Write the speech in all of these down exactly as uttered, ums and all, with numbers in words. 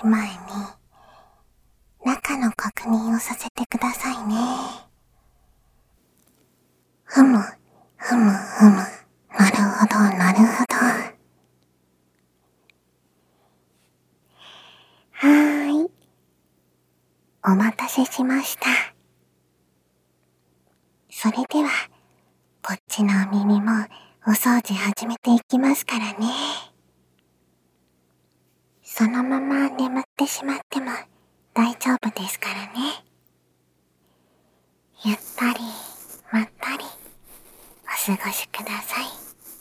前に中の確認をさせてくださいね。ふむ、ふむふむ。なるほど、なるほど。はーい。お待たせしました。それでは、こっちのお耳もお掃除始めていきますからね。そのまま眠ってしまっても大丈夫ですからね。ゆったり、まったり、お過ごしください。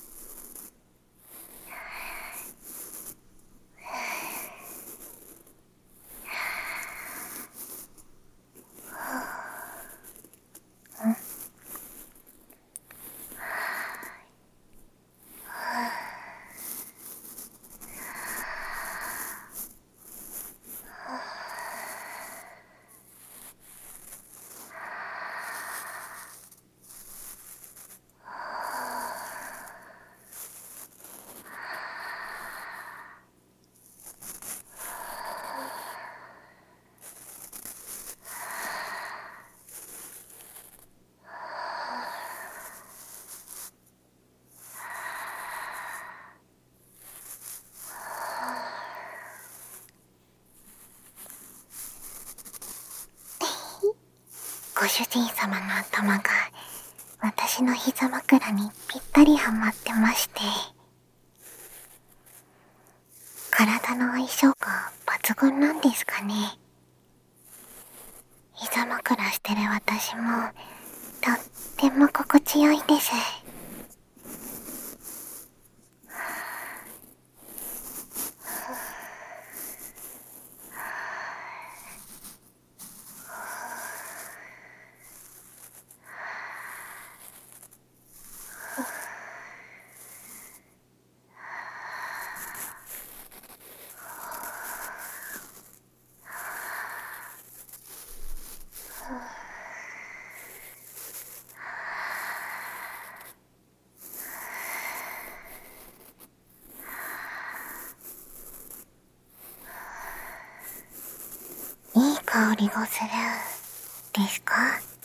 ご主人様の頭が私の膝枕にぴったりはまってまして、体の相性が抜群なんですかね。膝枕してる私もとっても心地よいです。いい香りがするですか？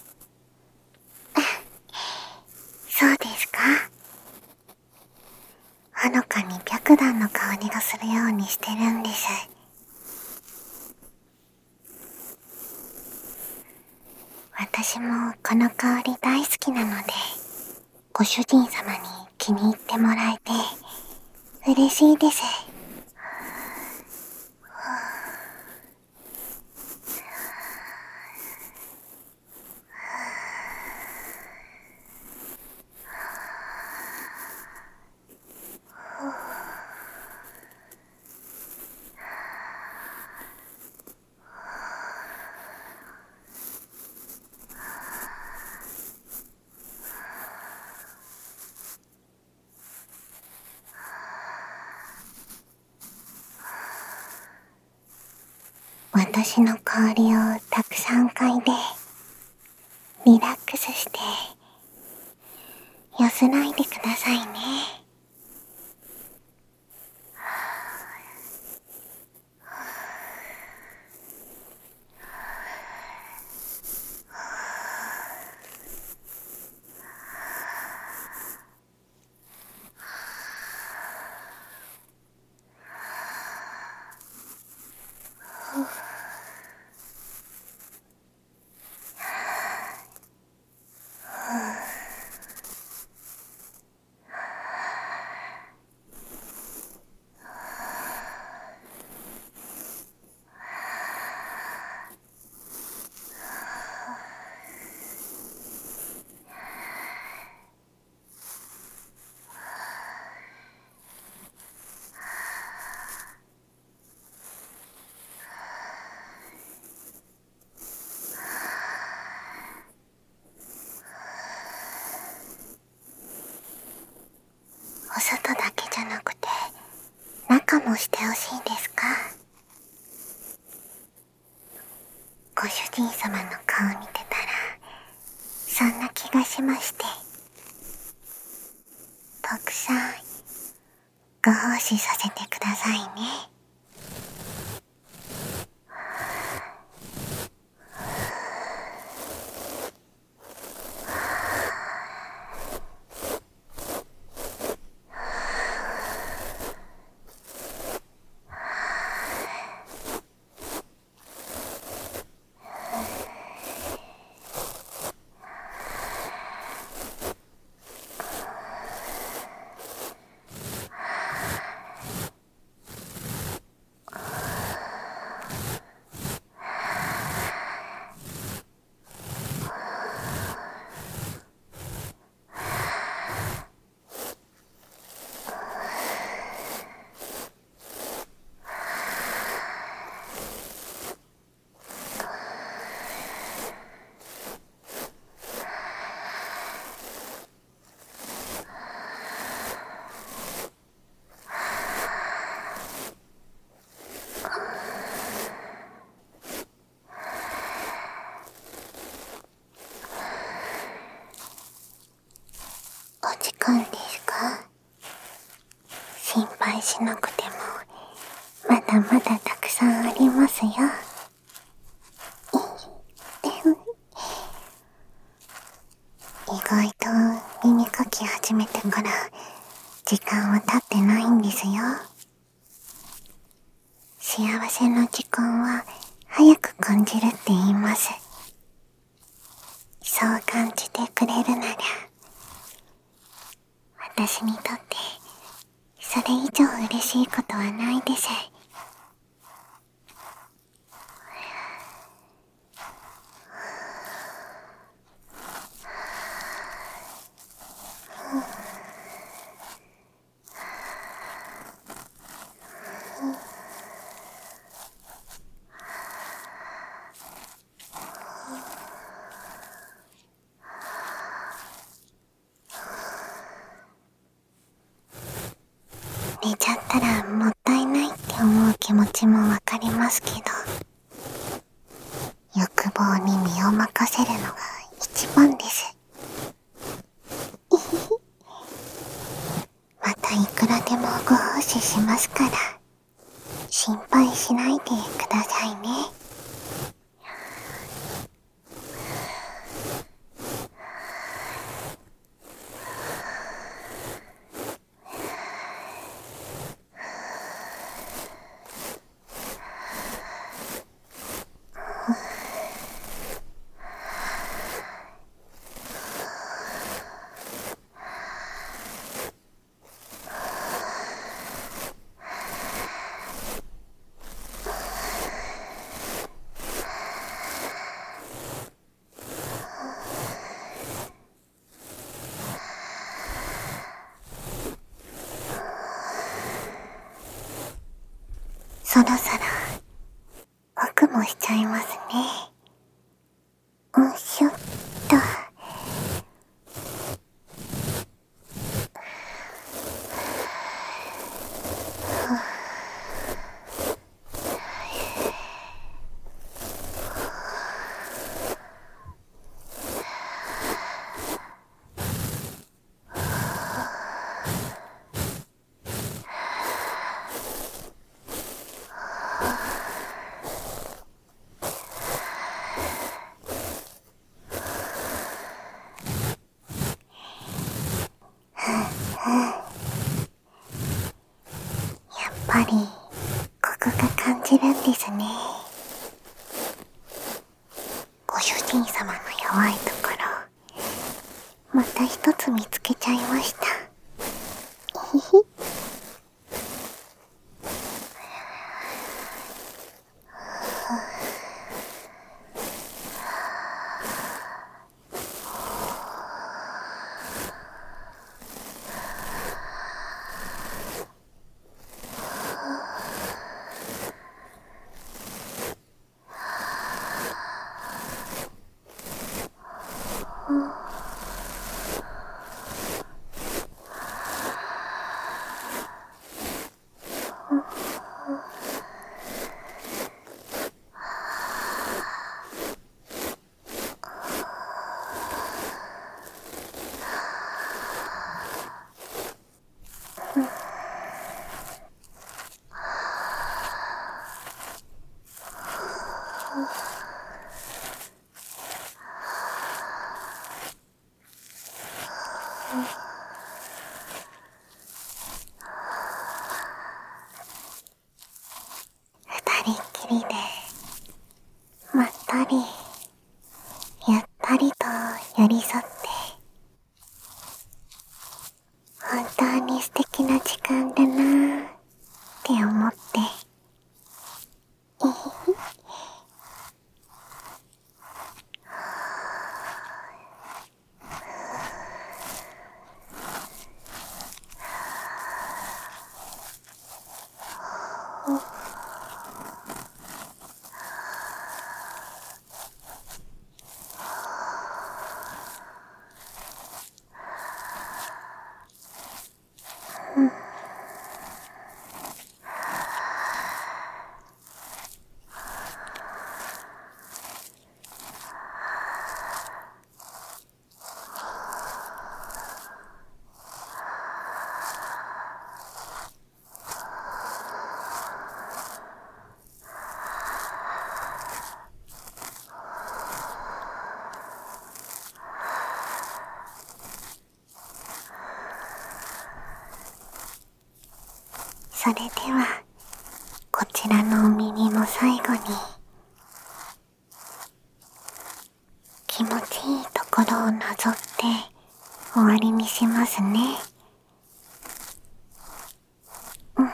そうですか？ほのかに白檀の香りがするようにしてるんです。私もこの香り大好きなので、ご主人様に気に入ってもらえて嬉しいです。私の香りをたくさん嗅いでリラックスして安らいでくださいね。お外だけじゃなくて中もしてほしいですか？ご主人様の顔見てたらそんな気がしまして、たくさんご奉仕させてくださいね。 間ですか？心配しなくてもまだまだたくさんありますよ。意外と耳かき始めてから時間は経ってないんですよ。幸せの時間は早く感じるって言います。そう感じてくれるなら、私にとってそれ以上嬉しいことはないです。寝ちゃったらもったいないって思う気持ちもわかりますけど、欲望に身を任せるのが一番です。またいくらでもご奉仕しますから、心配しないでくださいね。そろそろ僕もしちゃいますね。よいしょっと。やっぱりここが感じるんですね。ご主人様の弱いところ、また一つ見つけちゃいました。ひひ。二人っきりでまったりゆったりと寄り添って、本当に素敵な時間だなーって思って、 それでは、こちらのお耳も最後に、気持ちいいところをなぞって終わりにしますね。うん。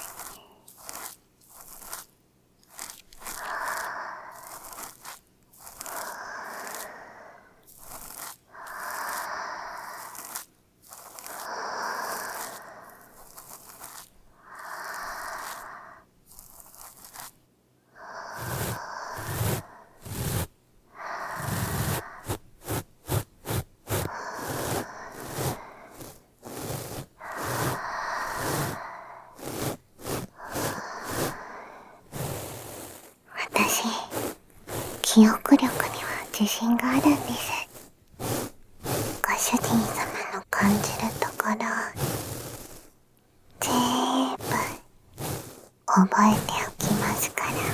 私、記憶力には自信があるんです。ご主人様の感じるところ、ぜーぶ覚えておきますからね。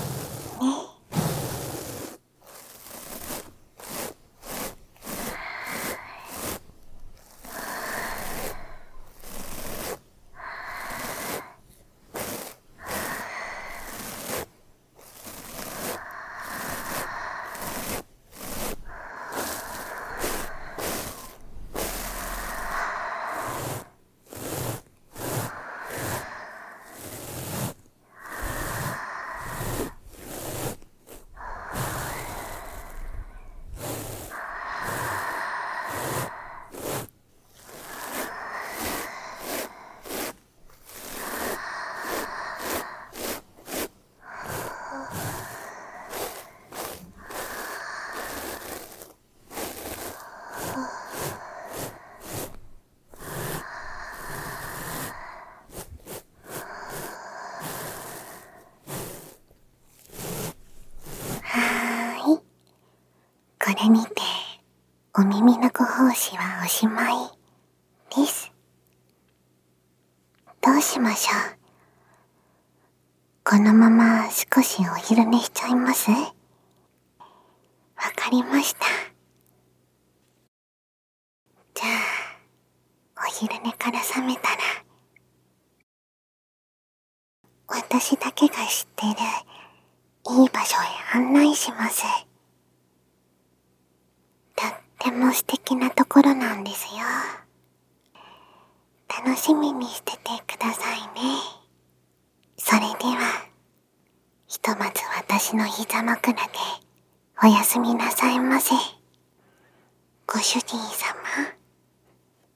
はーい。これにて、お耳のご奉仕はおしまいです。どうしましょう。このまま少しお昼寝しちゃいます？わかりました。じゃあ、お昼寝から覚めたら、私だけが知ってるいい場所へ案内します。とっても素敵なところなんですよ。楽しみにしててくださいね。それでは、ひとまず私の膝枕でおやすみなさいませ。ご主人様。